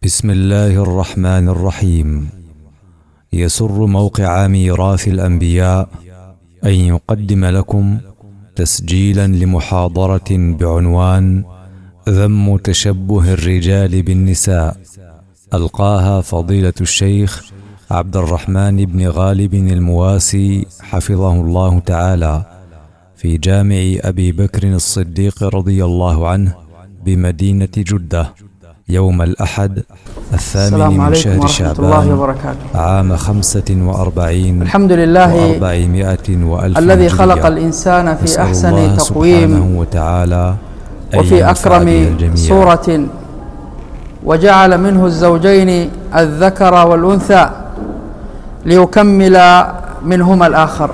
بسم الله الرحمن الرحيم. يسر موقع ميراث الأنبياء أن يقدم لكم تسجيلا لمحاضرة بعنوان ذم تشبه الرجال بالنساء، ألقاها فضيلة الشيخ عبد الرحمن بن غالب المواسي حفظه الله تعالى في جامع أبي بكر الصديق رضي الله عنه بمدينة جدة يوم الأحد 8 من شهر شعبان عام 45 الحمد لله و400 وألف الذي خلق الإنسان في أحسن تقويم وتعالى وفي أكرم صورة، وجعل منه الزوجين الذكر والأنثى ليكمل منهما الآخر.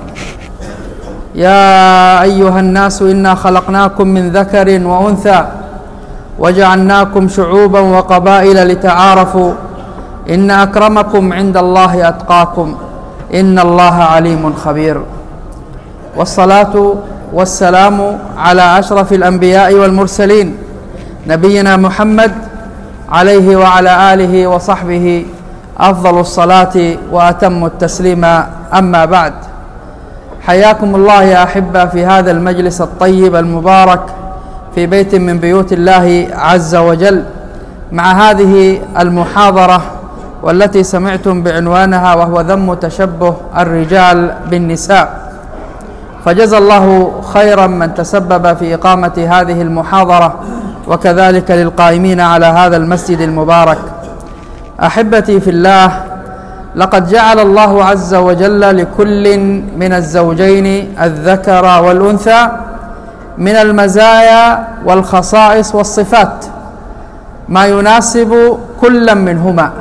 يا أيها الناس إنا خلقناكم من ذكر وأنثى وجعلناكم شعوبا وقبائل لتعارفوا إن أكرمكم عند الله أتقاكم إن الله عليم خبير. والصلاة والسلام على أشرف الأنبياء والمرسلين نبينا محمد عليه وعلى آله وصحبه أفضل الصلاة وأتم التسليم. أما بعد، حياكم الله يا أحبة في هذا المجلس الطيب المبارك في بيت من بيوت الله عز وجل، مع هذه المحاضرة والتي سمعتم بعنوانها وهو ذم تشبه الرجال بالنساء. فجزى الله خيرا من تسبب في إقامة هذه المحاضرة، وكذلك للقائمين على هذا المسجد المبارك. أحبتي في الله، لقد جعل الله عز وجل لكل من الزوجين الذكر والأنثى من المزايا والخصائص والصفات ما يناسب كل منهما،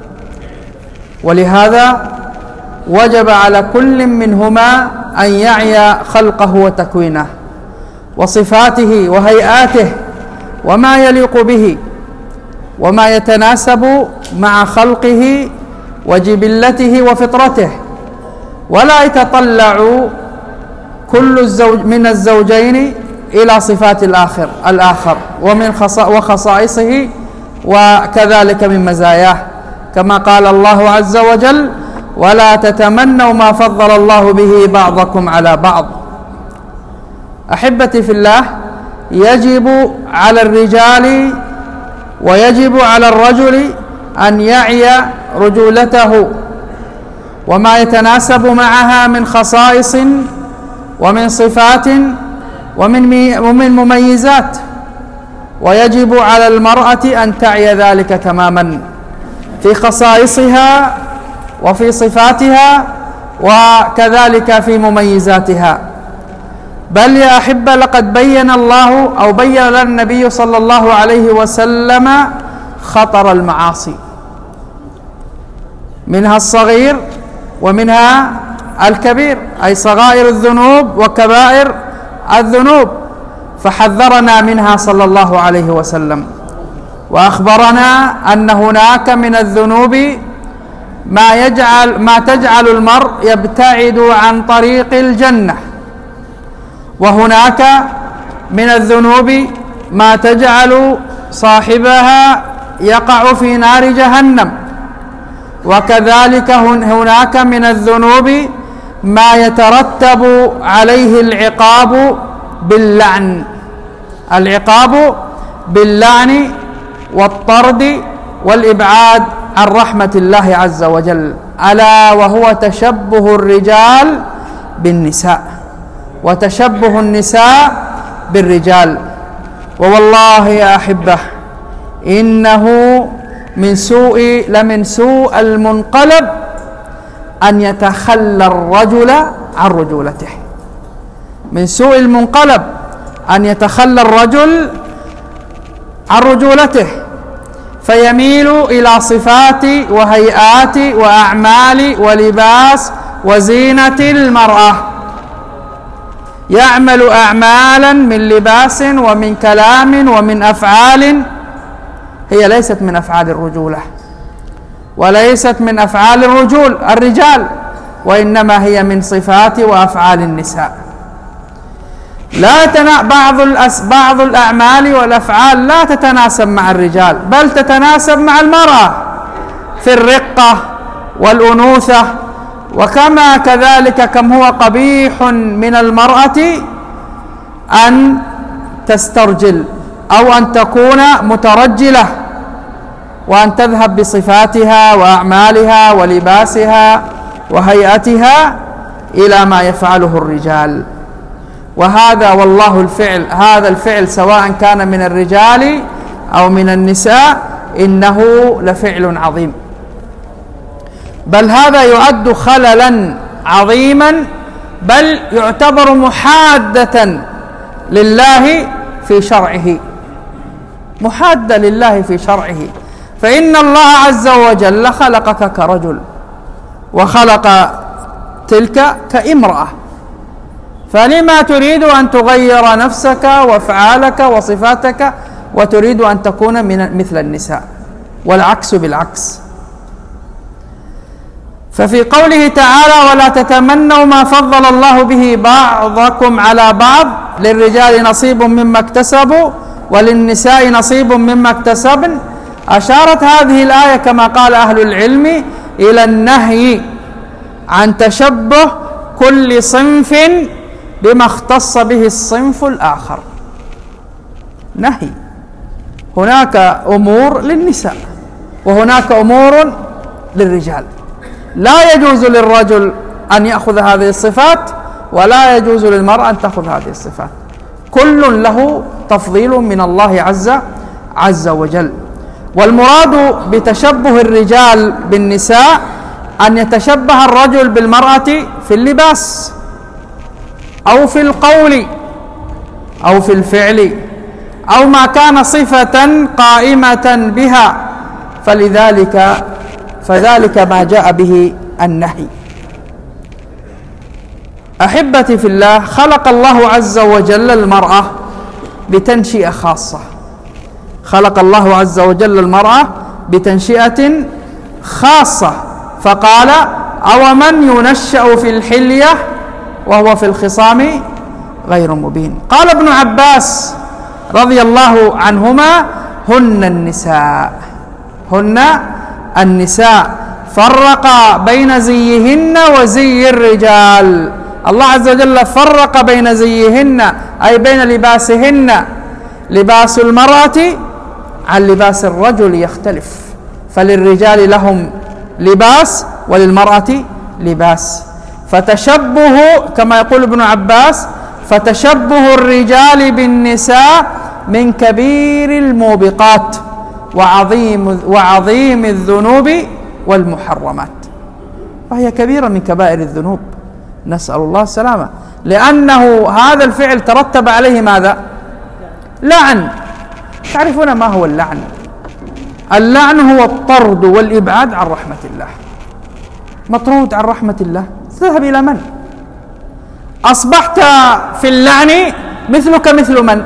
ولهذا وجب على كل منهما أن يعي خلقه وتكوينه وصفاته وهيئاته وما يليق به وما يتناسب مع خلقه وجبلته وفطرته، ولا يتطلع كل من الزوجين إلى صفات الآخر ومن وخصائصه وكذلك من مزاياه، كما قال الله عز وجل: ولا تتمنوا ما فضل الله به بعضكم على بعض. أحبتي في الله، يجب على الرجال ويجب على الرجل أن يعي رجولته وما يتناسب معها من خصائص ومن صفات ومن مميزات، ويجب على المرأة أن تعي ذلك تماما في خصائصها وفي صفاتها وكذلك في مميزاتها. بل يا أحبة، لقد بين الله أو بين لنا النبي صلى الله عليه وسلم خطر المعاصي، منها الصغير ومنها الكبير، أي صغائر الذنوب وكبائر الذنوب، فحذرنا منها صلى الله عليه وسلم، وأخبرنا أن هناك من الذنوب ما تجعل المرء يبتعد عن طريق الجنة، وهناك من الذنوب ما تجعل صاحبها يقع في نار جهنم، وكذلك هناك من الذنوب ما يترتب عليه العقاب باللعن والطرد والإبعاد عن رحمة الله عز وجل، ألا وهو تشبه الرجال بالنساء وتشبه النساء بالرجال. ووالله يا أحبة، إنه لمن سوء المنقلب أن يتخلى الرجل عن رجولته. من سوء المنقلب أن يتخلى الرجل عن رجولته، فيميل إلى صفات وهيئات وأعمال ولباس وزينة المرأة، يعمل أعمالا من لباس ومن كلام ومن أفعال هي ليست من أفعال الرجولة وليست من أفعال الرجال، وإنما هي من صفات وأفعال النساء. بعض الأعمال والأفعال لا تتناسب مع الرجال، بل تتناسب مع المرأة في الرقة والأنوثة. وكما كذلك كم هو قبيح من المرأة أن تسترجل أو أن تكون مترجلة، وأن تذهب بصفاتها وأعمالها ولباسها وهيئتها إلى ما يفعله الرجال. وهذا والله هذا الفعل سواء كان من الرجال أو من النساء إنه لفعل عظيم، بل هذا يعد خللا عظيما، بل يعتبر محادة لله في شرعه، محادة لله في شرعه. فإن الله عز وجل خلقك كرجل وخلق تلك كامرأة، فلما تريد أن تغير نفسك وأفعالك وصفاتك وتريد أن تكون مثل النساء، والعكس بالعكس. ففي قوله تعالى ولا تتمنوا ما فضل الله به بعضكم على بعض للرجال نصيب مما اكتسبوا وللنساء نصيب مما اكتسبن، أشارت هذه الآية كما قال أهل العلم إلى النهي عن تشبه كل صنف بما اختص به الصنف الآخر. نهي، هناك أمور للنساء وهناك أمور للرجال، لا يجوز للرجل أن يأخذ هذه الصفات ولا يجوز للمرأة أن تأخذ هذه الصفات، كل له تفضيل من الله عز وجل. والمراد بتشبه الرجال بالنساء أن يتشبه الرجل بالمرأة في اللباس أو في القول أو في الفعل أو ما كان صفة قائمة بها، فذلك ما جاء به النهي. أحبتي في الله، خلق الله عز وجل المرأة بتنشئة خاصة، خلق الله عز وجل المرأة بتنشئة خاصة، فقال أو من ينشأ في الحلية وهو في الخصام غير مبين. قال ابن عباس رضي الله عنهما هن النساء فرق بين زيهن وزي الرجال. الله عز وجل فرق بين زيهن أي بين لباسهن، لباس المرأة عن لباس الرجل يختلف، فللرجال لهم لباس وللمرأة لباس. فتشبه كما يقول ابن عباس فتشبه الرجال بالنساء من كبير الموبقات وعظيم الذنوب والمحرمات، وهي كبيرة من كبائر الذنوب، نسأل الله السلامة، لأنه هذا الفعل ترتب عليه ماذا؟ لعن. تعرفون ما هو اللعن؟ اللعن هو الطرد والإبعاد عن رحمة الله. مطرود عن رحمة الله، تذهب إلى من؟ أصبحت في اللعن مثلك مثل من؟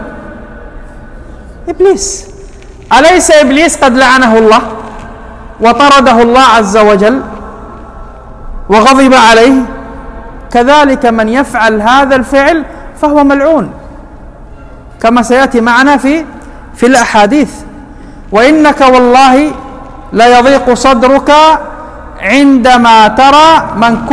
إبليس. أليس إبليس قد لعنه الله وطرده الله عز وجل وغضب عليه؟ كذلك من يفعل هذا الفعل فهو ملعون، كما سيأتي معنا في الأحاديث. وإنك والله ليضيق صدرك عندما ترى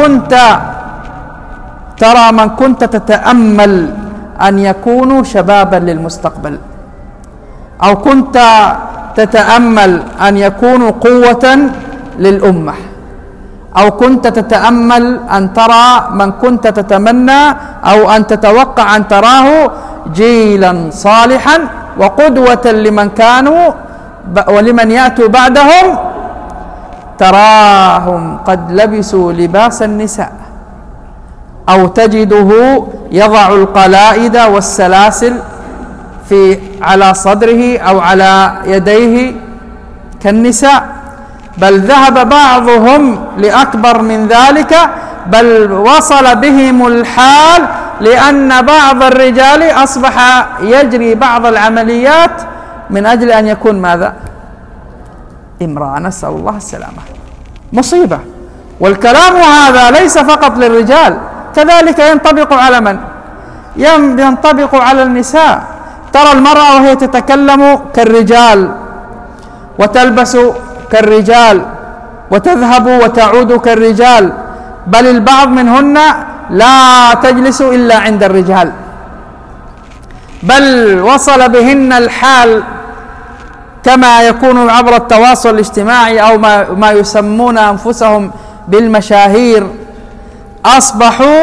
من كنت تتأمل أن يكونوا شبابا للمستقبل، أو كنت تتأمل أن يكونوا قوة للأمة، أو كنت تتأمل أن ترى من كنت تتمنى أو أن تتوقع أن تراه جيلا صالحا وقدوة لمن كانوا ولمن يأتوا بعدهم، تراهم قد لبسوا لباس النساء، أو تجده يضع القلائد والسلاسل على صدره أو على يديه كالنساء، بل ذهب بعضهم لأكبر من ذلك، بل وصل بهم الحال لأن بعض الرجال أصبح يجري بعض العمليات من أجل أن يكون ماذا؟ امرأة، نسأل الله السلامة. مصيبة. والكلام هذا ليس فقط للرجال، كذلك ينطبق على من؟ ينطبق على النساء. ترى المرأة وهي تتكلم كالرجال، وتلبس كالرجال، وتذهب وتعود كالرجال، بل البعض منهن لا تجلس إلا عند الرجال، بل وصل بهن الحال كما يكون عبر التواصل الاجتماعي أو ما يسمون أنفسهم بالمشاهير، أصبحوا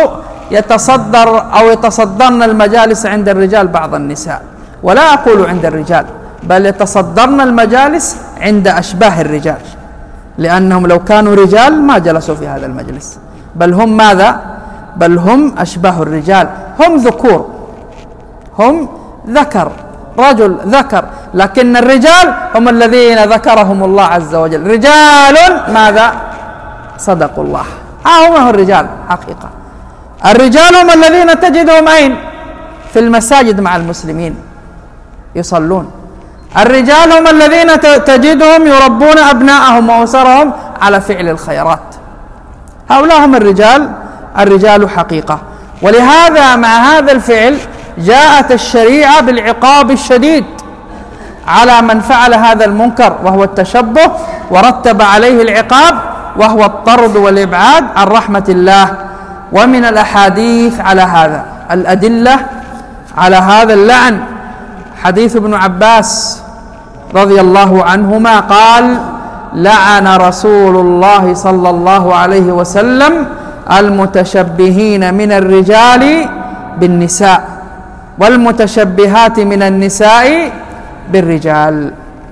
يتصدرن المجالس عند الرجال بعض النساء، ولا أقول عند الرجال، بل يتصدرن المجالس عند أشباه الرجال، لأنهم لو كانوا رجال ما جلسوا في هذا المجلس، بل هم ماذا؟ بل هم أشباه الرجال، هم ذكور، هم ذكر، رجل ذكر، لكن الرجال هم الذين ذكرهم الله عز وجل، رجال ماذا؟ صدقوا الله. هم الرجال حقيقة. الرجال هم الذين تجدهم أين؟ في المساجد مع المسلمين يصلون. الرجال هم الذين تجدهم يربون أبناءهم وأسرهم على فعل الخيرات. هؤلاء هم الرجال حقيقة. ولهذا مع هذا الفعل جاءت الشريعة بالعقاب الشديد على من فعل هذا المنكر وهو التشبه، ورتب عليه العقاب وهو الطرد والإبعاد عن رحمة الله. ومن الأحاديث على هذا، الأدلة على هذا اللعن، حديث ابن عباس رضي الله عنهما قال: لعن رسول الله صلى الله عليه وسلم المتشبهين من الرجال بالنساء والمتشبهات من النساء بالرجال.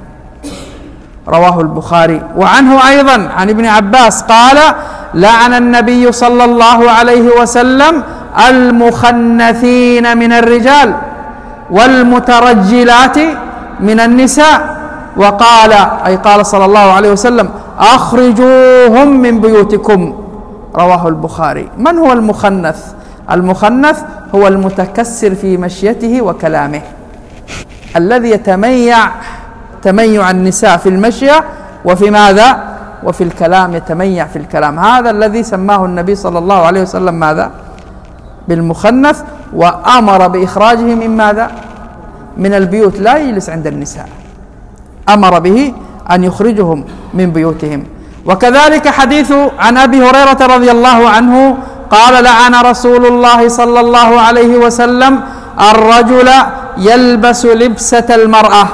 رواه البخاري. وعنه أيضا عن ابن عباس قال: لعن النبي صلى الله عليه وسلم المخنثين من الرجال والمترجلات من النساء، وقال، أي قال صلى الله عليه وسلم: أخرجوهم من بيوتكم. رواه البخاري. من هو المخنث؟ المخنث هو المتكسر في مشيته وكلامه، الذي يتميع النساء في المشية وفي ماذا؟ وفي الكلام، يتميع في الكلام. هذا الذي سماه النبي صلى الله عليه وسلم ماذا؟ بالمخنث، وأمر بإخراجه من ماذا؟ من البيوت، لا يجلس عند النساء، أمر به أن يخرجهم من بيوتهم. وكذلك حديث عن أبي هريرة رضي الله عنه قال: لعن رسول الله صلى الله عليه وسلم الرجل يلبس لبسة المرأة،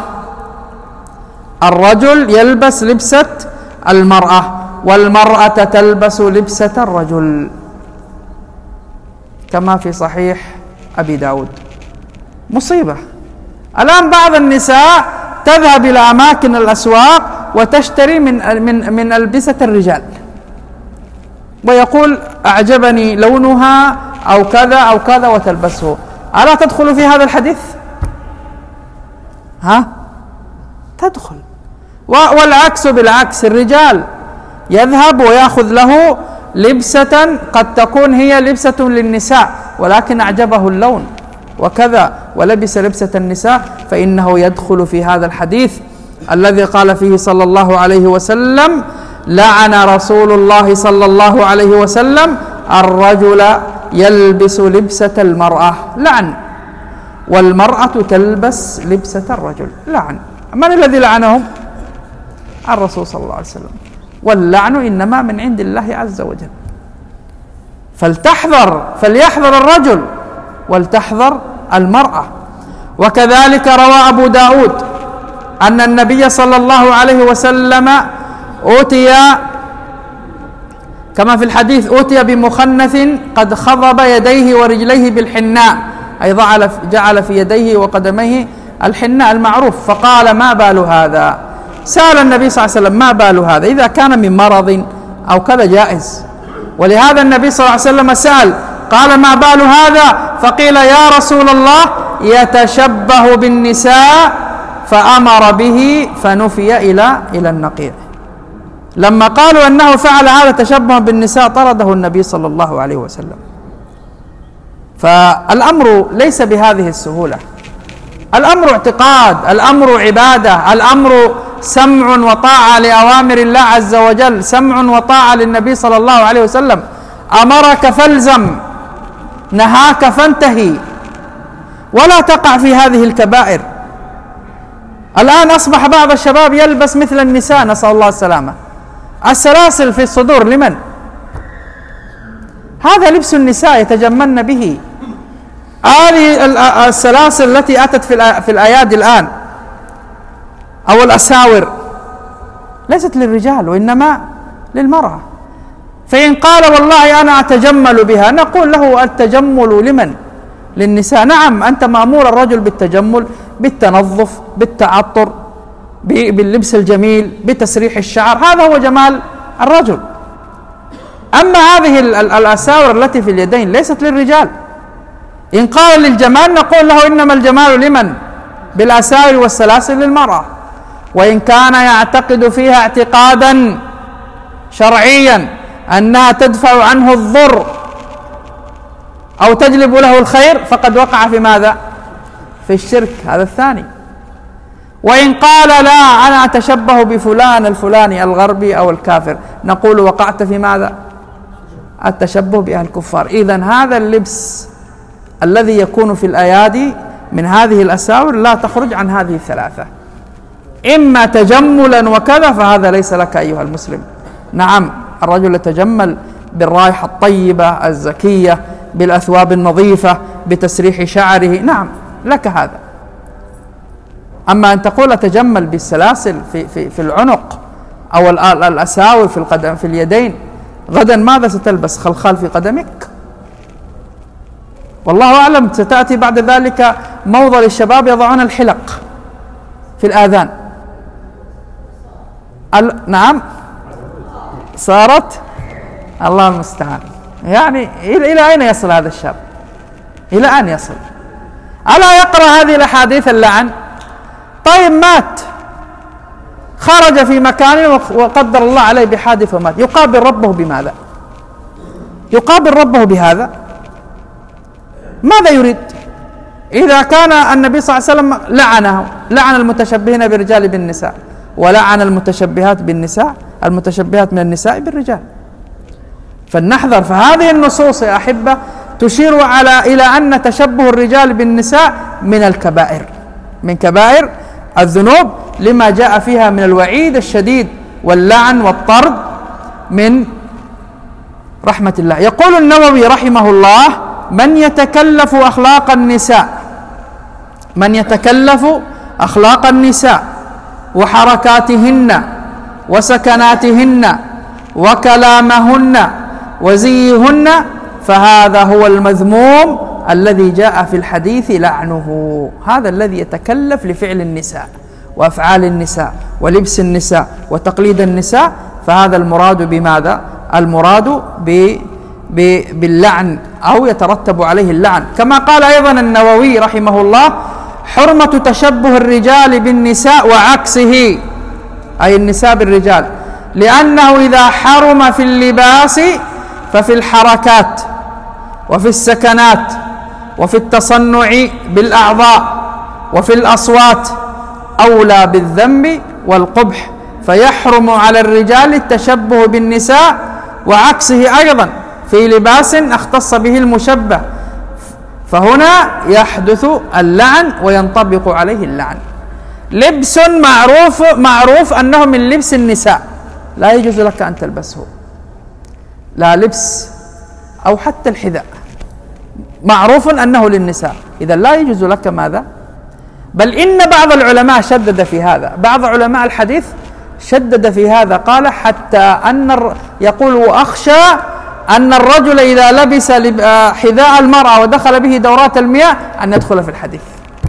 الرجل يلبس لبسة المرأة، والمرأة تلبس لبسة الرجل، كما في صحيح أبي داود. مصيبة. الآن بعض النساء تذهب إلى أماكن الأسواق وتشتري من ألبسة الرجال، ويقول: أعجبني لونها أو كذا أو كذا، وتلبسه. ألا تدخل في هذا الحديث؟ تدخل. والعكس بالعكس، الرجال يذهب ويأخذ له لبسة قد تكون هي لبسة للنساء، ولكن أعجبه اللون وكذا، ولبس لبسة النساء، فإنه يدخل في هذا الحديث الذي قال فيه صلى الله عليه وسلم: لعن رسول الله صلى الله عليه وسلم الرجل يلبس لبسة المرأة، لعن، والمرأة تلبس لبسة الرجل، لعن. من الذي لعنهم؟ الرسول صلى الله عليه وسلم. واللعن إنما من عند الله عز وجل. فليحذر الرجل ولتحذر المرأة. وكذلك روى أبو داود أن النبي صلى الله عليه وسلم أوتي، كما في الحديث، أوتي بمخنث قد خضب يديه ورجليه بالحناء، أي جعل في يديه وقدميه الحناء المعروف، فقال: ما بال هذا؟ سأل النبي صلى الله عليه وسلم: ما بال هذا؟ إذا كان من مرض أو كذا جائز. ولهذا النبي صلى الله عليه وسلم سأل، قال: ما بال هذا؟ فقيل: يا رسول الله يتشبه بالنساء، فأمر به فنفي إلى النقيع. لما قالوا أنه فعل هذا تشبه بالنساء طرده النبي صلى الله عليه وسلم. فالأمر ليس بهذه السهولة، الأمر اعتقاد، الأمر عبادة، الأمر سمع وطاعة لأوامر الله عز وجل، سمع وطاعة للنبي صلى الله عليه وسلم. أمرك فالزم، نهاك فانتهي، ولا تقع في هذه الكبائر. الآن أصبح بعض الشباب يلبس مثل النساء، نسأل الله السلامة. السلاسل في الصدور لمن؟ هذا لبس النساء يتجملن به. هذه السلاسل التي أتت في الأيادي الآن أو الأساور ليست للرجال وإنما للمرأة. فإن قال والله أنا أتجمل بها، نقول له التجمل لمن؟ للنساء. نعم، أنت مأمور الرجل بالتجمل، بالتنظف، بالتعطر، باللبس الجميل، بتسريح الشعر، هذا هو جمال الرجل. أما هذه الأساور التي في اليدين ليست للرجال. إن قال للجمال نقول له إنما الجمال لمن؟ بالأساور والسلاسل للمرأة. وإن كان يعتقد فيها اعتقادا شرعيا أنها تدفع عنه الضر أو تجلب له الخير فقد وقع في ماذا؟ في الشرك، هذا الثاني. وإن قال لا أنا أتشبه بفلان الفلاني الغربي أو الكافر، نقول وقعت في ماذا؟ التشبه بأهل الكفار. إذن هذا اللبس الذي يكون في الأيادي من هذه الأساور لا تخرج عن هذه الثلاثة، إما تجملا وكذا، فهذا ليس لك أيها المسلم. نعم، الرجل يتجمل بالرائحة الطيبة الزكية، بالأثواب النظيفة، بتسريح شعره، نعم لك هذا. أما أن تقول أتجمل بالسلاسل في العنق أو الأساور في القدم في اليدين، غدا ماذا ستلبس؟ خلخال في قدمك؟ والله أعلم. ستأتي بعد ذلك موضة للشباب يضعون الحلق في الآذان. نعم، صارت الله المستعان. يعني إلى أين يصل هذا الشاب؟ إلى أن يصل؟ ألا يقرأ هذه الأحاديث اللعن؟ طيب مات، خرج في مكان وقدر الله عليه بحادث ومات، يقابل ربه بماذا؟ يقابل ربه بهذا؟ ماذا يريد؟ إذا كان النبي صلى الله عليه وسلم لعن المتشبهين بالرجال بالنساء، ولعن المتشبهات بالنساء، المتشبهات من النساء بالرجال. فلنحذر. فهذه النصوص يا أحبة تشير إلى أن تشبه الرجال بالنساء من الكبائر، من كبائر الذنوب، لما جاء فيها من الوعيد الشديد واللعن والطرد من رحمة الله. يقول النووي رحمه الله: من يتكلف أخلاق النساء، من يتكلف أخلاق النساء وحركاتهن وسكناتهن وكلامهن وزيهن، فهذا هو المذموم الذي جاء في الحديث لعنه. هذا الذي يتكلف لفعل النساء وأفعال النساء ولبس النساء وتقليد النساء، فهذا المراد بماذا؟ المراد باللعن، أو يترتب عليه اللعن. كما قال أيضا النووي رحمه الله: حرمة تشبه الرجال بالنساء وعكسه، أي النساء بالرجال، لأنه إذا حرم في اللباس ففي الحركات وفي السكنات وفي التصنع بالأعضاء وفي الأصوات أولى بالذنب والقبح، فيحرم على الرجال التشبه بالنساء، وعكسه أيضا في لباس اختص به المشبه، فهنا يحدث اللعن وينطبق عليه اللعن. لبس معروف أنه من لبس النساء، لا يجوز لك أن تلبسه، لا لبس أو حتى الحذاء، معروف أنه للنساء، إذا لا يجوز لك ماذا؟ بل إن بعض العلماء شدد في هذا، بعض علماء الحديث شدد في هذا، قال حتى يقول: وأخشى أن الرجل إذا لبس حذاء المرأة ودخل به دورات المياه أن يدخل في الحديث.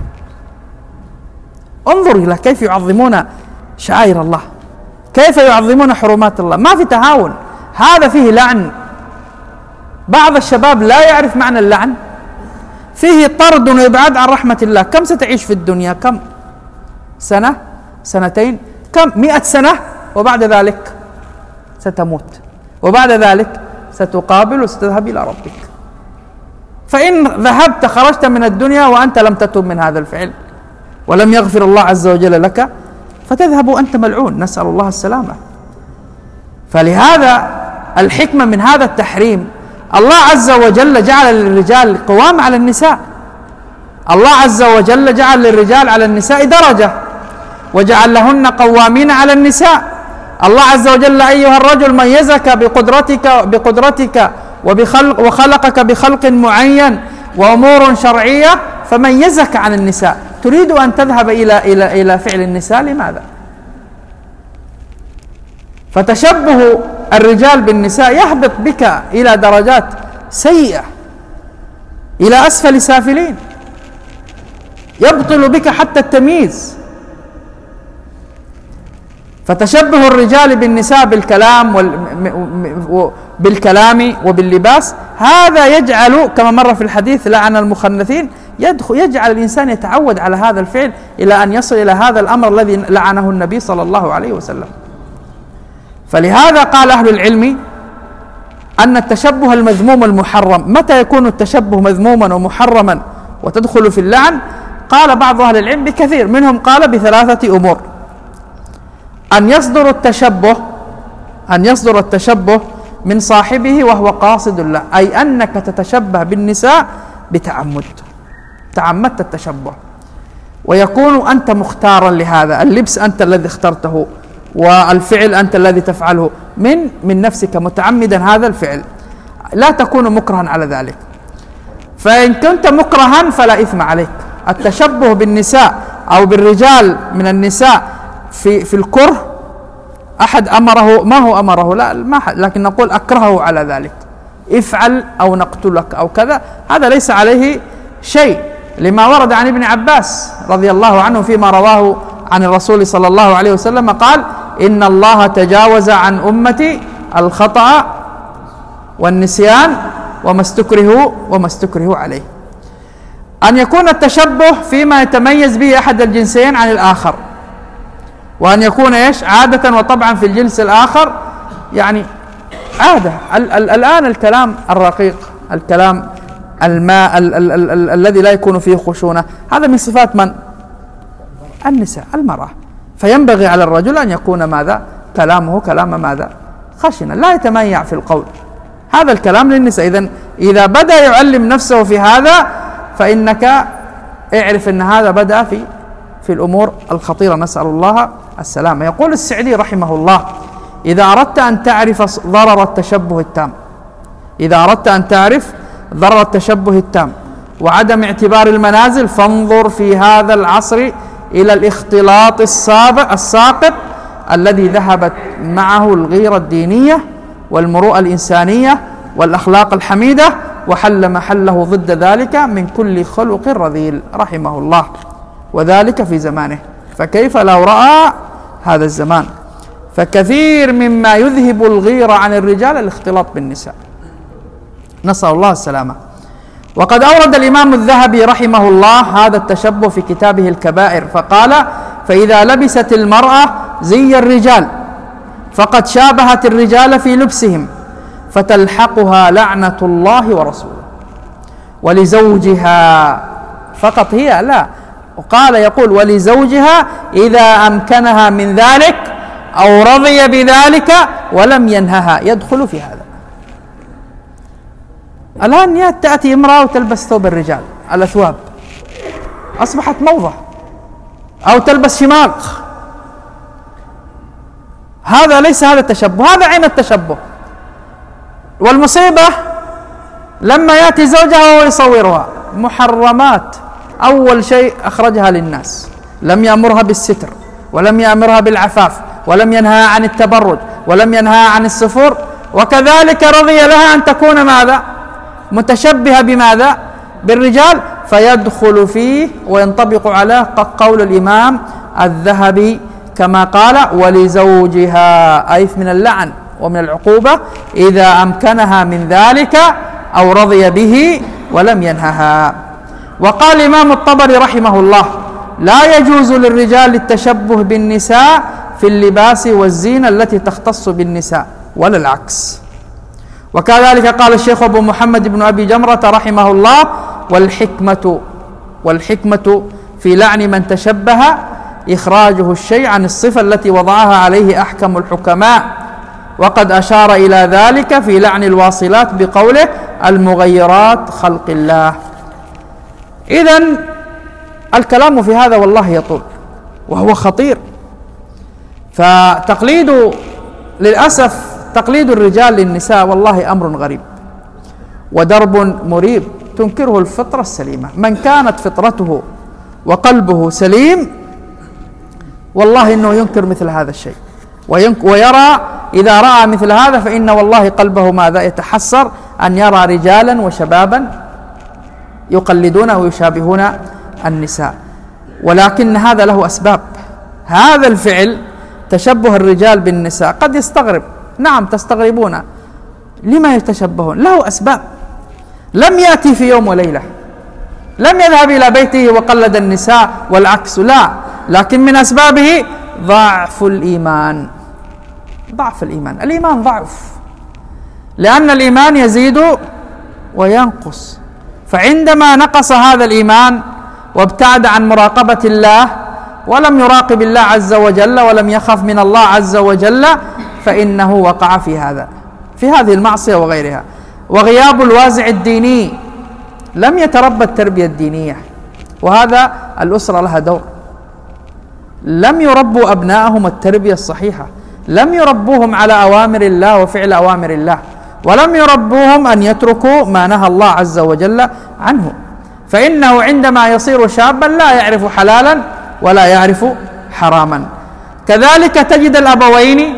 انظر إلى كيف يعظمون شعائر الله، كيف يعظمون حرمات الله، ما في تهاون، هذا فيه لعن. بعض الشباب لا يعرف معنى اللعن، فيه طرد وإبعاد عن رحمة الله. كم ستعيش في الدنيا؟ كم سنة؟ سنتين؟ كم 100 سنة؟ وبعد ذلك ستموت، وبعد ذلك ستقابل وستذهب إلى ربك. فإن ذهبت خرجت من الدنيا وأنت لم تتب من هذا الفعل ولم يغفر الله عز وجل لك، فتذهب وأنت ملعون، نسأل الله السلامة. فلهذا الحكمة من هذا التحريم، الله عز وجل جعل للرجال قوام على النساء، الله عز وجل جعل للرجال على النساء درجة، وجعل لهن قوامين على النساء. الله عز وجل أيها الرجل ميزك بقدرتك وخلقك بخلق معين وأمور شرعية، فميزك عن النساء. تريد أن تذهب إلى فعل النساء، لماذا؟ فتشبه الرجال بالنساء يهبط بك إلى درجات سيئة، إلى أسفل سافلين، يبطل بك حتى التمييز. فتشبه الرجال بالنساء بالكلام وباللباس، هذا يجعل كما مر في الحديث لعن المخنثين، يجعل الإنسان يتعود على هذا الفعل إلى أن يصل إلى هذا الأمر الذي لعنه النبي صلى الله عليه وسلم. فلهذا قال أهل العلم أن التشبه المذموم المحرم. متى يكون التشبه مذموما ومحرما وتدخل في اللعن؟ قال بعض أهل العلم بكثير، منهم قال بثلاثة أمور: أن يصدر التشبه من صاحبه وهو قاصد له، أي أنك تتشبه بالنساء بتعمد، تعمدت التشبه، ويكون أنت مختارا لهذا، اللبس أنت الذي اخترته والفعل أنت الذي تفعله من نفسك متعمدا هذا الفعل، لا تكون مكرها على ذلك. فإن كنت مكرها فلا إثم عليك. التشبه بالنساء أو بالرجال من النساء في الكره، أحد أمره، ما هو أمره، لا لكن نقول أكرهه على ذلك، افعل أو نقتلك أو كذا، هذا ليس عليه شيء، لما ورد عن ابن عباس رضي الله عنه فيما رواه عن الرسول صلى الله عليه وسلم قال: إن الله تجاوز عن أمتي الخطأ والنسيان وما استكرهوا عليه. أن يكون التشبه فيما يتميز به أحد الجنسين عن الآخر، وأن يكون عادة وطبعا في الجنس الآخر، يعني عادة. الآن الكلام الرقيق، الكلام الماء الذي لا يكون فيه خشونة، هذا من صفات من؟ النساء، المرأة. فينبغي على الرجل أن يكون ماذا؟ كلامه كلام ماذا؟ خشنا، لا يتميع في القول. هذا الكلام للنساء. إذا بدأ يعلم نفسه في هذا، فإنك اعرف أن هذا بدأ في الأمور الخطيرة، نسأل الله السلامة. يقول السعدي رحمه الله: إذا أردت أن تعرف ضرر التشبه التام وعدم اعتبار المنازل، فانظر في هذا العصر إلى الاختلاط الساقط الذي ذهبت معه الغيرة الدينية والمروءة الإنسانية والأخلاق الحميدة، وحل محله ضد ذلك من كل خلق رذيل، رحمه الله، وذلك في زمانه. فكيف لو رأى هذا الزمان؟ فكثير مما يذهب الغيرة عن الرجال الاختلاط بالنساء، نسأل الله السلامة. وقد أورد الإمام الذهبي رحمه الله هذا التشبه في كتابه الكبائر، فقال: فإذا لبست المرأة زي الرجال فقد شابهت الرجال في لبسهم، فتلحقها لعنة الله ورسوله. ولزوجها فقط هي لا، وقال يقول: ولزوجها إذا أمكنها من ذلك أو رضي بذلك ولم ينهها، يدخل في هذا. الآن تأتي امرأة وتلبس ثوب الرجال، الأثواب أصبحت موضة، أو تلبس شماغ، هذا ليس هذا التشبه، هذا عين التشبه. والمصيبة لما يأتي زوجها وهو يصورها محرمات، أول شيء أخرجها للناس، لم يأمرها بالستر، ولم يأمرها بالعفاف، ولم ينهى عن التبرج، ولم ينهى عن السفور، وكذلك رضي لها أن تكون ماذا؟ متشبهة بماذا؟ بالرجال، فيدخل فيه وينطبق على قول الإمام الذهبي كما قال: ولزوجها، أي من اللعن ومن العقوبة إذا أمكنها من ذلك أو رضي به ولم ينهها. وقال الإمام الطبري رحمه الله: لا يجوز للرجال التشبه بالنساء في اللباس والزينة التي تختص بالنساء، ولا العكس. وكذلك قال الشيخ أبو محمد بن أبي جمرة رحمه الله: والحكمة في لعن من تشبه إخراجه الشيء عن الصفة التي وضعها عليه أحكم الحكماء، وقد أشار إلى ذلك في لعن الواصلات بقوله: المغيرات خلق الله. إذن الكلام في هذا والله يطول وهو خطير. للأسف تقليد الرجال للنساء والله أمر غريب ودرب مريب تنكره الفطرة السليمة. من كانت فطرته وقلبه سليم والله إنه ينكر مثل هذا الشيء ويرى إذا رأى مثل هذا فإن والله قلبه ماذا يتحسر أن يرى رجالا وشبابا يقلدون ويشابهون النساء. ولكن هذا له أسباب. هذا الفعل تشبه الرجال بالنساء قد يستغرب، نعم تستغربون لما يتشبهون، له أسباب. لم يأتي في يوم وليلة، لم يذهب إلى بيته وقلد النساء والعكس، لا، لكن من أسبابه ضعف الإيمان. ضعف الإيمان، الإيمان ضعف، لأن الإيمان يزيد وينقص. فعندما نقص هذا الإيمان وابتعد عن مراقبة الله ولم يراقب الله عز وجل ولم يخف من الله عز وجل فإنه وقع في هذه المعصية وغيرها. وغياب الوازع الديني، لم يتربى التربية الدينية، وهذا الأسرة لها دور. لم يربوا أبنائهم التربية الصحيحة، لم يربوهم على أوامر الله وفعل أوامر الله، ولم يربوهم أن يتركوا ما نهى الله عز وجل عنه. فإنه عندما يصير شابا لا يعرف حلالا ولا يعرف حراما. كذلك تجد الأبوين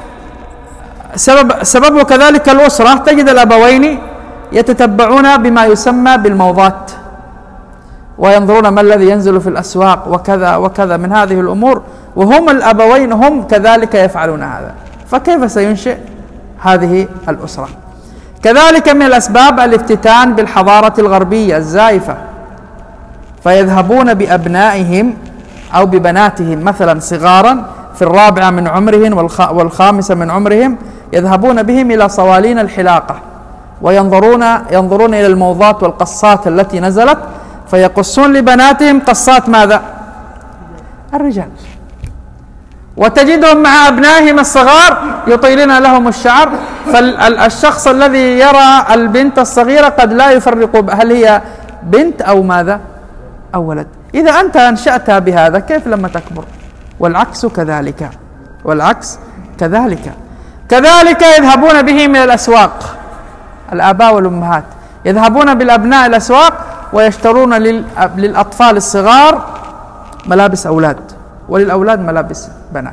سببه كذلك الأسرة، تجد الأبوين يتتبعون بما يسمى بالموضات وينظرون ما الذي ينزل في الأسواق وكذا وكذا من هذه الأمور، وهم الأبوين هم كذلك يفعلون هذا، فكيف سينشئ هذه الأسرة؟ كذلك من الأسباب الافتتان بالحضارة الغربية الزائفة، فيذهبون بأبنائهم أو ببناتهم مثلا صغارا في 4 من عمرهم وال5 من عمرهم، يذهبون بهم إلى صوالين الحلاقة وينظرون إلى الموضات والقصات التي نزلت، فيقصون لبناتهم قصات ماذا؟ الرجال. وتجدهم مع أبنائهم الصغار يطيلون لهم الشعر، فالشخص الذي يرى البنت الصغيرة قد لا يفرق هل هي بنت أو ماذا أو ولد. إذا أنت أنشأتها بهذا كيف لما تكبر؟ والعكس كذلك، والعكس كذلك. كذلك يذهبون بهم إلى الأسواق، الآباء والأمهات يذهبون بالأبناء إلى الأسواق ويشترون للأطفال الصغار ملابس أولاد وللأولاد ملابس بنات.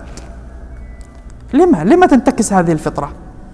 لما تنتكس هذه الفطرة؟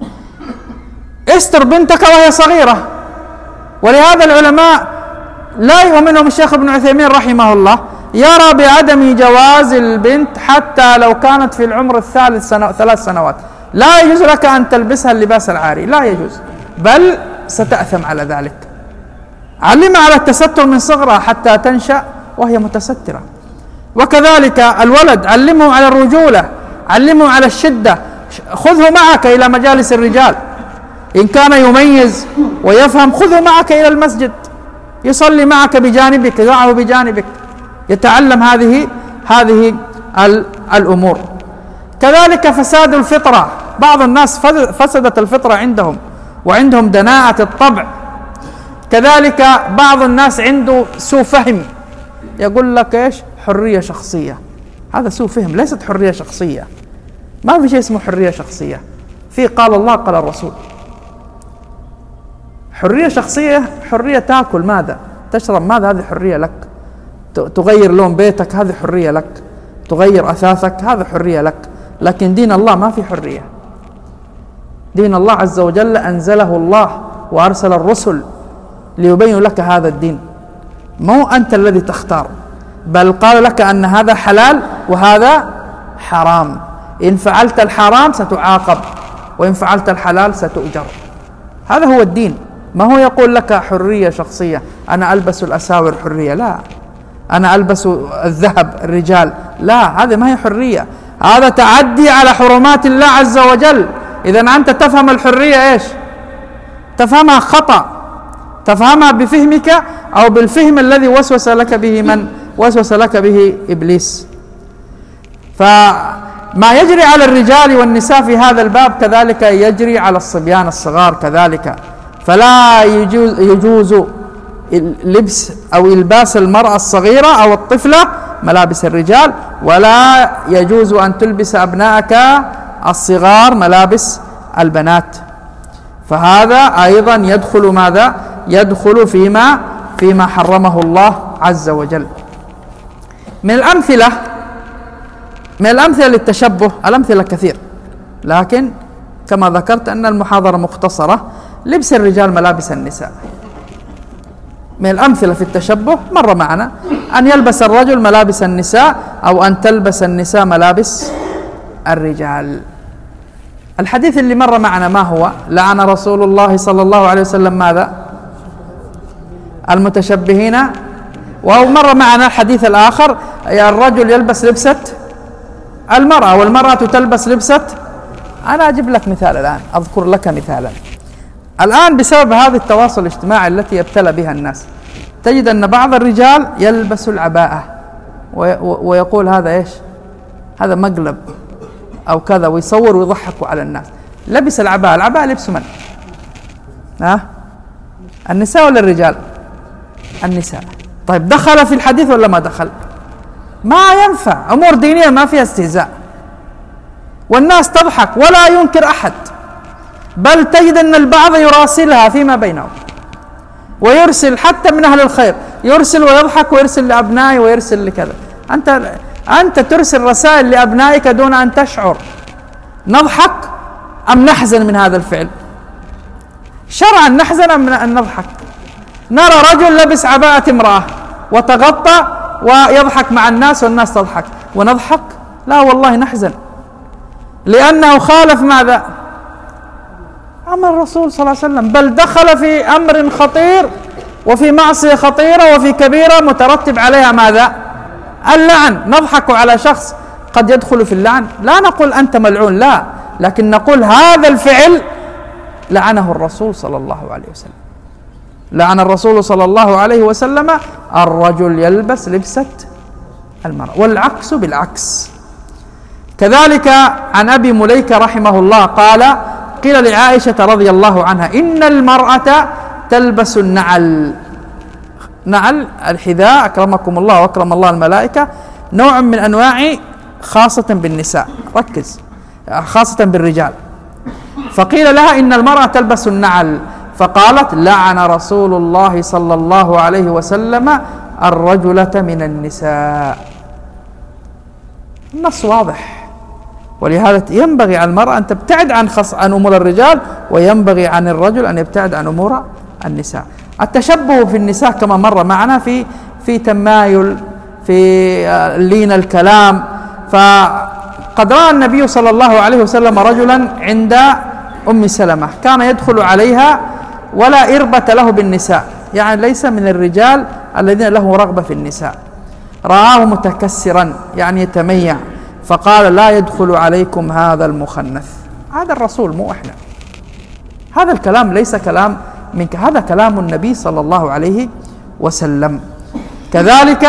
استر بنتك وهي صغيرة. ولهذا العلماء لا يؤمنهم الشيخ ابن عثيمين رحمه الله يرى بعدم جواز البنت حتى لو كانت في العمر 3 سنوات، لا يجوز لك أن تلبسها اللباس العاري، لا يجوز، بل ستأثم على ذلك. علمها على التستر من صغرها حتى تنشأ وهي متسترة. وكذلك الولد علمه على الرجولة، علمه على الشدة، خذه معك إلى مجالس الرجال، إن كان يميز ويفهم خذه معك إلى المسجد، يصلي معك بجانبك، يضعه بجانبك، يتعلم هذه الأمور. كذلك فساد الفطرة، بعض الناس فسدت الفطرة عندهم وعندهم دناءة الطبع. كذلك بعض الناس عنده سوء فهم، يقول لك إيش؟ حرية شخصية. هذا سوء فهم، ليست حرية شخصية، ما في شيء اسمه حرية شخصية، في قال الله قال الرسول. حرية شخصية حرية تأكل ماذا؟ تشرب ماذا؟ هذه حرية لك. تغير لون بيتك هذه حرية لك، تغير أثاثك هذا حرية لك. لكن دين الله ما في حرية. دين الله عز وجل أنزله الله وأرسل الرسل ليبين لك هذا الدين، مو أنت الذي تختار، بل قال لك أن هذا حلال وهذا حرام، إن فعلت الحرام ستعاقب وإن فعلت الحلال ستؤجر. هذا هو الدين. ما هو يقول لك حرية شخصية، أنا ألبس الأساور حرية، لا، أنا ألبس الذهب الرجال، لا، هذا ما هي حرية، هذا تعدي على حرمات الله عز وجل. إذا أنت تفهم الحرية إيش؟ تفهمها خطأ، تفهمها بفهمك أو بالفهم الذي وسوس لك به من وسوس لك به إبليس. فما يجري على الرجال والنساء في هذا الباب كذلك يجري على الصبيان الصغار كذلك. فلا يجوز لبس أو إلباس المرأة الصغيرة أو الطفلة ملابس الرجال، ولا يجوز أن تلبس أبنائك الصغار ملابس البنات. فهذا أيضا يدخل ماذا؟ يدخل فيما حرمه الله عز وجل. من الأمثلة للتشبه، الأمثلة كثير، لكن كما ذكرت أن المحاضرة مختصرة، لبس الرجال ملابس النساء. من الأمثلة في التشبه مر معنا أن يلبس الرجل ملابس النساء أو أن تلبس النساء ملابس الرجال. الحديث اللي مر معنا ما هو؟ لعن رسول الله صلى الله عليه وسلم ماذا؟ المتشبهين. ومر معنا الحديث الآخر، الرجل يلبس لبسة المرأة والمرأة تلبس لبسة. أنا أجيب لك مثال الآن، أذكر لك مثالا. الآن بسبب هذا التواصل الاجتماعي التي يبتلى بها الناس، تجد أن بعض الرجال يلبس العباءة ويقول هذا إيش؟ هذا مقلب أو كذا، ويصور ويضحكوا على الناس. لبس العباءة، العباءة لبس من؟ النساء ولا الرجال؟ النساء. طيب دخل في الحديث ولا ما دخل؟ ما ينفع، أمور دينية ما فيها استهزاء، والناس تضحك ولا ينكر أحد، بل تجد أن البعض يراسلها فيما بينهم، ويرسل حتى من أهل الخير، يرسل ويضحك ويرسل لأبنائه ويرسل لكذا. أنت ترسل رسائل لأبنائك دون أن تشعر. نضحك أم نحزن من هذا الفعل؟ شرعا نحزن أم نضحك؟ نرى رجل لبس عباءة امرأة وتغطى ويضحك مع الناس والناس تضحك ونضحك؟ لا والله نحزن، لأنه خالف ماذا؟ أمر الرسول صلى الله عليه وسلم، بل دخل في أمر خطير وفي معصية خطيرة وفي كبيرة مترتب عليها ماذا؟ اللعن. نضحك على شخص قد يدخل في اللعن، لا نقول أنت ملعون، لا، لكن نقول هذا الفعل لعنه الرسول صلى الله عليه وسلم. لعن الرسول صلى الله عليه وسلم الرجل يلبس لبسة المرأة، والعكس بالعكس. كذلك عن أبي مليكة رحمه الله قال: قيل لعائشة رضي الله عنها: إن المرأة تلبس النعل. نعل الحذاء، أكرمكم الله وأكرم الله الملائكة، نوع من أنواع خاصة بالنساء، ركز، خاصة بالرجال. فقيل لها: إن المرأة تلبس النعل، فقالت: لعن رسول الله صلى الله عليه وسلم الرجلة من النساء. النص واضح، ولهذا ينبغي على المرأة أن تبتعد عن أمور الرجال، وينبغي عن الرجل أن يبتعد عن أمور النساء. التشبه في النساء كما مر معنا في تمايل، في لين الكلام. فقد رأى النبي صلى الله عليه وسلم رجلا عند أم سلمة كان يدخل عليها ولا إربة له بالنساء، يعني ليس من الرجال الذين له رغبة في النساء. رآه متكسرا يعني يتميع، فقال: لا يدخل عليكم هذا المخنث. هذا الرسول مو إحنا، هذا الكلام ليس كلام منك، هذا كلام النبي صلى الله عليه وسلم. كذلك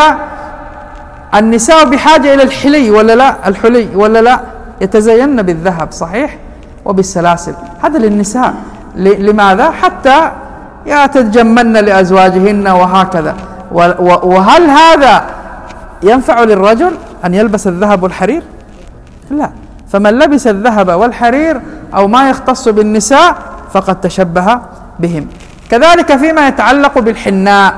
النساء بحاجة إلى الحلي ولا لا؟ الحلي ولا لا؟ يتزين بالذهب صحيح وبالسلاسل، هذا للنساء. لماذا؟ حتى يتجملن لأزواجهن وهكذا. وهل هذا ينفع للرجل أن يلبس الذهب والحرير؟ لا. فمن لبس الذهب والحرير أو ما يختص بالنساء فقد تشبه بهم. كذلك فيما يتعلق بالحناء،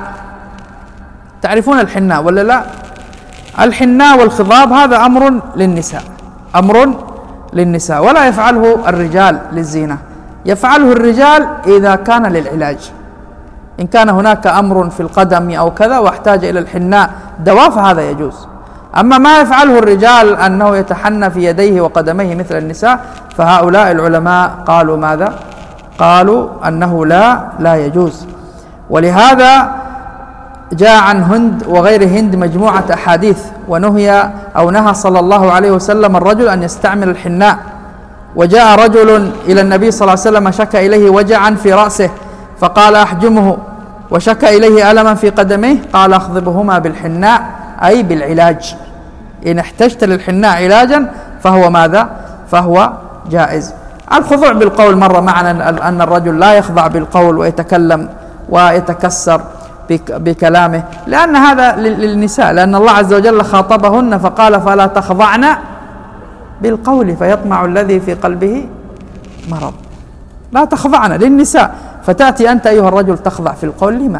تعرفون الحناء ولا لا؟ الحناء والخضاب هذا أمر للنساء، أمر للنساء، ولا يفعله الرجال للزينة، يفعله الرجال إذا كان للعلاج. إن كان هناك أمر في القدم أو كذا واحتاج إلى الحناء دواء فهذا يجوز. أما ما يفعله الرجال أنه يتحنى في يديه وقدميه مثل النساء، فهؤلاء العلماء قالوا ماذا؟ قالوا أنه لا يجوز. ولهذا جاء عن هند وغير هند مجموعة أحاديث، ونهى صلى الله عليه وسلم الرجل أن يستعمل الحناء. وجاء رجل إلى النبي صلى الله عليه وسلم شكى إليه وجعا في رأسه فقال: أحجمه. وشكى إليه ألما في قدميه قال: أخضبهما بالحناء، أي بالعلاج. إن احتجت للحناء علاجا فهو ماذا؟ فهو جائز. الخضوع بالقول مر معنا أن الرجل لا يخضع بالقول ويتكلم ويتكسر بكلامه، لأن هذا للنساء، لأن الله عز وجل خاطبهن فقال فلا تخضعن بالقول فيطمع الذي في قلبه مرض. لا تخضعن للنساء، فتأتي أنت أيها الرجل تخضع في القول، لما؟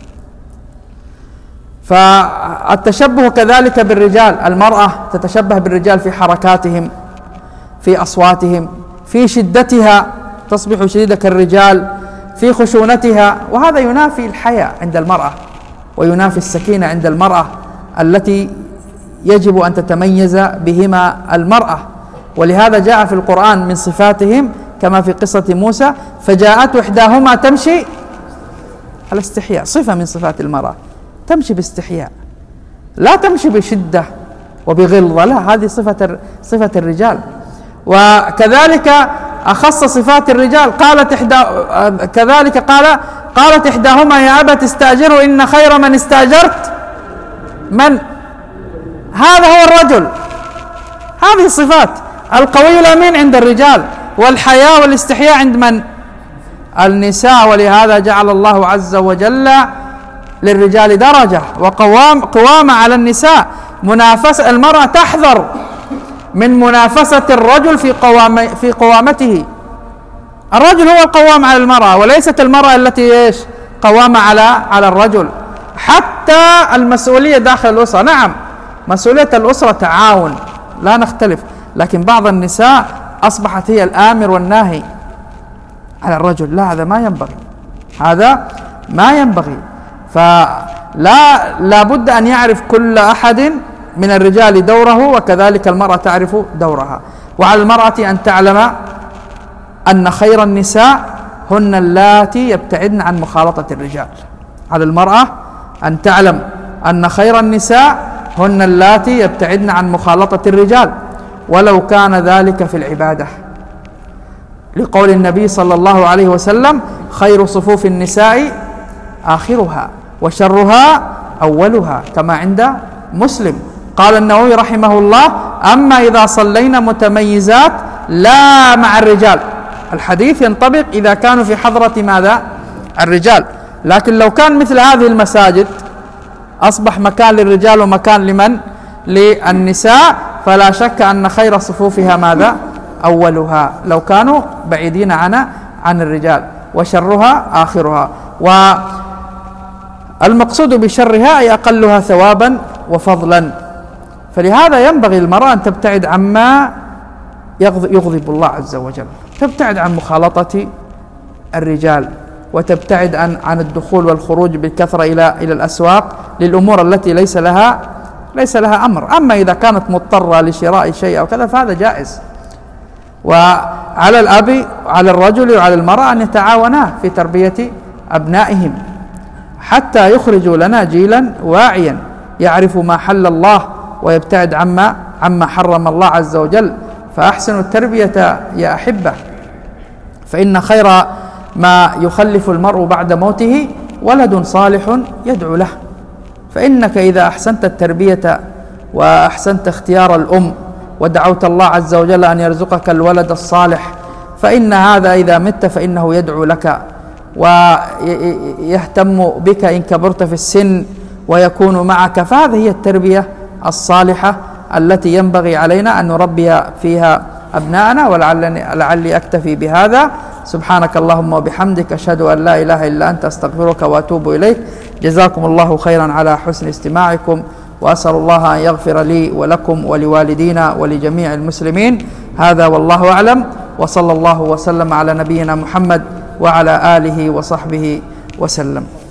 فالتشبه كذلك بالرجال، المرأة تتشبه بالرجال في حركاتهم، في أصواتهم، في شدتها تصبح شديدة كالرجال، في خشونتها، وهذا ينافي الحياء عند المرأة وينافي السكينة عند المرأة التي يجب أن تتميز بهما المرأة. ولهذا جاء في القرآن من صفاتهم كما في قصة موسى فجاءت إحداهما تمشي على استحياء، صفة من صفات المرأة، تمشي باستحياء، لا تمشي بشدة وبغلظة، لا، هذه صفة الرجال. وكذلك أخص صفات الرجال قالت إحداهما يا أبت استأجره إن خير من استأجرت من؟ هذا هو الرجل. هذه الصفات القوي الأمين عند الرجال، والحياء والاستحياء عند من؟ النساء. ولهذا جعل الله عز وجل للرجال درجة وقوامة على النساء. منافسة المرأة تحذر من منافسة الرجل في قوامته. الرجل هو القوام على المرأة، وليست المرأة التي قوامة على الرجل. حتى المسؤولية داخل الأسرة، نعم مسؤولية الأسرة تعاون لا نختلف، لكن بعض النساء أصبحت هي الآمر والناهي على الرجل. لا، هذا ما ينبغي. فلا بد أن يعرف كل أحد من الرجال دوره، وكذلك المرأة تعرف دورها. وعلى المرأة أن تعلم أن خير النساء هن اللاتي يبتعدن عن مخالطة الرجال. على المرأة أن تعلم أن خير النساء هن اللاتي يبتعدن عن مخالطة الرجال، ولو كان ذلك في العبادة، لقول النبي صلى الله عليه وسلم خير صفوف النساء آخرها وشرها أولها، كما عند مسلم. قال النووي رحمه الله أما إذا صلينا متميزات لا مع الرجال، الحديث ينطبق إذا كانوا في حضرة ماذا؟ الرجال. لكن لو كان مثل هذه المساجد أصبح مكان للرجال ومكان لمن؟ للنساء، فلا شك أن خير صفوفها ماذا؟ أولها، لو كانوا بعيدين عن الرجال، وشرها آخرها. والمقصود بشرها أي أقلها ثوابا وفضلا. فلهذا ينبغي المرأة أن تبتعد عما يغضب الله عز وجل، تبتعد عن مخالطة الرجال، وتبتعد عن الدخول والخروج بالكثرة إلى الأسواق للأمور التي ليس لها أمر. أما إذا كانت مضطرة لشراء شيء أو كذا فهذا جائز. وعلى الأب على الرجل وعلى المرأة أن يتعاونا في تربية أبنائهم حتى يخرجوا لنا جيلا واعيا يعرف ما حل الله ويبتعد عما حرم الله عز وجل. فأحسنوا التربية يا أحبة، فإن خير ما يخلف المرء بعد موته ولد صالح يدعو له. فإنك إذا أحسنت التربية وأحسنت اختيار الأم ودعوت الله عز وجل أن يرزقك الولد الصالح، فإن هذا إذا مت فإنه يدعو لك ويهتم بك إن كبرت في السن ويكون معك. فهذه هي التربية الصالحة التي ينبغي علينا أن نربي فيها أبناءنا. ولعلي أكتفي بهذا. سبحانك اللهم وبحمدك، أشهد أن لا إله إلا أنت، أستغفرك وأتوب إليك. جزاكم الله خيرا على حسن استماعكم، وأسأل الله أن يغفر لي ولكم ولوالدينا ولجميع المسلمين. هذا والله أعلم، وصلى الله وسلم على نبينا محمد وعلى آله وصحبه وسلم.